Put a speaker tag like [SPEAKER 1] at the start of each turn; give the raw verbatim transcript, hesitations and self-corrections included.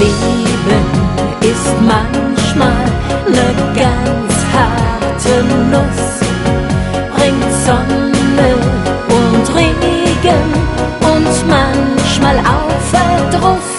[SPEAKER 1] Leben ist manchmal ne ganz harte Nuss, bringt Sonne und Regen und manchmal auch Verdruss.